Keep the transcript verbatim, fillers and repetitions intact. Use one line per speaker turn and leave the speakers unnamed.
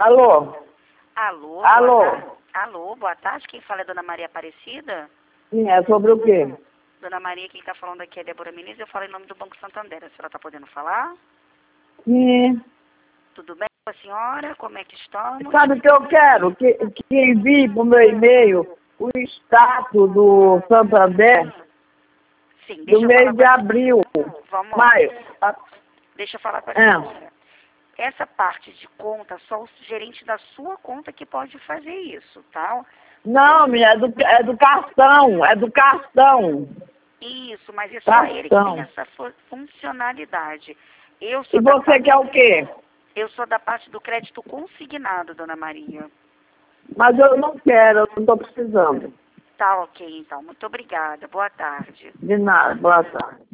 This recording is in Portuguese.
Alô?
Alô?
Alô?
Boa tarde. Alô, boa tarde. Quem fala é Dona Maria Aparecida?
Sim, é sobre o quê?
Dona Maria, quem está falando aqui é Débora Menezes. Eu falo em nome do Banco Santander. A senhora está podendo falar?
Sim.
Tudo bem com a senhora? Como é que estamos?
Sabe o que eu quero? Que, que envie para o meu e-mail o status do Santander
Sim,
do
deixa eu
mês
falar
de
com a...
abril.
Vamos lá.
Maio.
Deixa eu falar com a
É.
senhora. Essa parte de conta, só o gerente da sua conta que pode fazer isso, tá?
Não, minha, é do, é do cartão, é do cartão.
Isso, mas é só ele que tem
Cartão.
essa fu- funcionalidade. Eu
E
sou da
você
parte,
quer o quê?
eu sou da parte do crédito consignado, Dona Maria.
Mas eu não quero, eu não estou precisando.
Tá ok, então. Muito obrigada. Boa tarde.
De nada, boa tarde.